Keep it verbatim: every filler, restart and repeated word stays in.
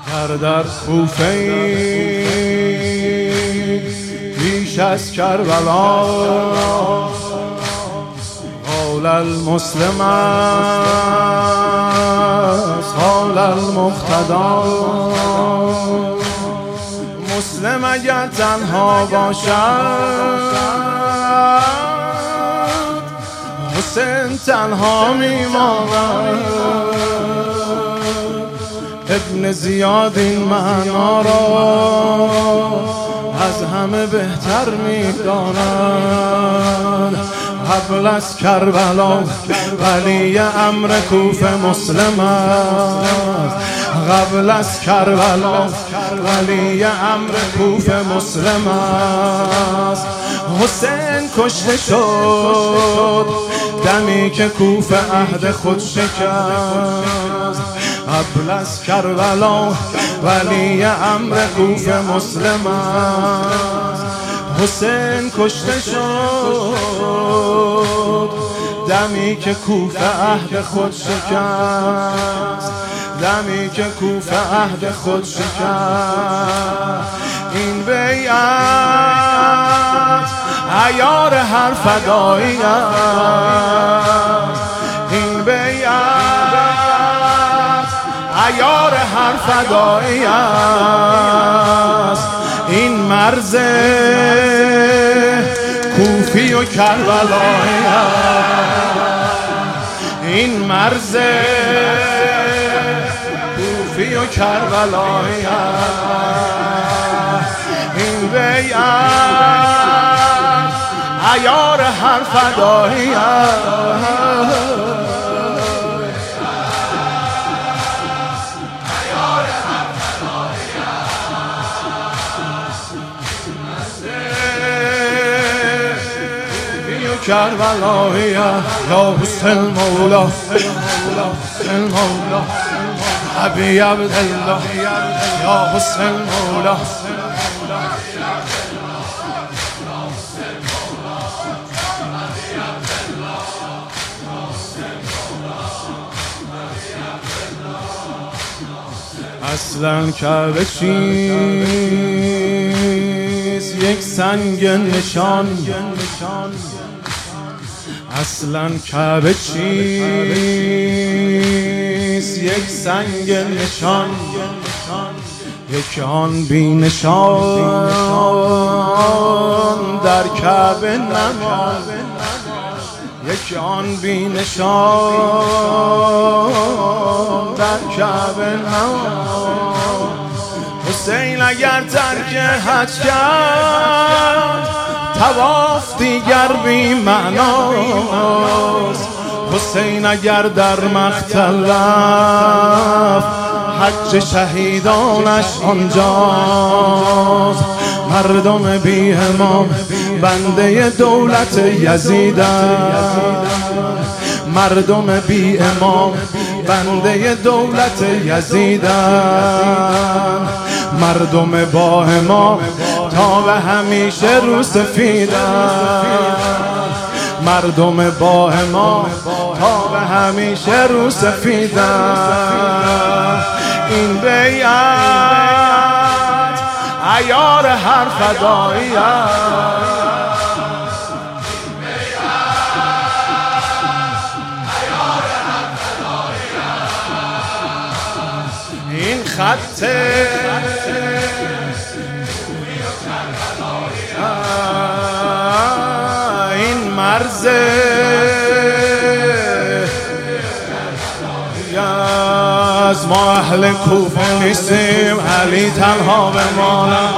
در کوفه پیش از کربلا حال المسلم است حال المقتدا. مسلم اگر تنها باشد حسین تنها میماند. ابن زیاد این معنا را از همه بهتر میداند. قبل از کربلا ولی امر کوفه مسلم است. قبل از کربلا ولی امر کوفه مسلم است. حسین کشته شد دمی که کوفه عهد خود شکست. قبل از کربلا ولی امر کوفه مسلم است. حسین کشته شد دمی که کوفه عهد خود شکست. دمی که کوفه عهد خود شکست. این بیعت عیار هر فدایی است. این بیعت عیار هر فدایی است. این مرز کوفی و کربلایی است. این مرز کوفی و کربلایی است. این بیعت عیار هر فدایی است. کربلایی یا حسین مولا حسین مولا ابی عبدالله یا حسین مولا. اصلا کعبه چیست یک سنگ نشان. اصلا کعبه چیست یک سنگ نشان. یک آن بی نشان در کعبه نماند. یک آن بی نشان در کعبه نماند. حسین اگر ترک حج کرد طواف دیگر بی معناست. حسین اگر در مقتل رفت حج شهیدانش آنجاست. مردم بی امام بنده دولت یزیدند. مردم بی امام بنده دولت یزیدند. مردم با امام تا به همیشه رو سفیدند. مردم با امام تا به همیشه رو سفیدند. این بیعت عیار هر فدایی است. این خط این مرز از ما اهل کوفه نیستیم علی تنها بماند.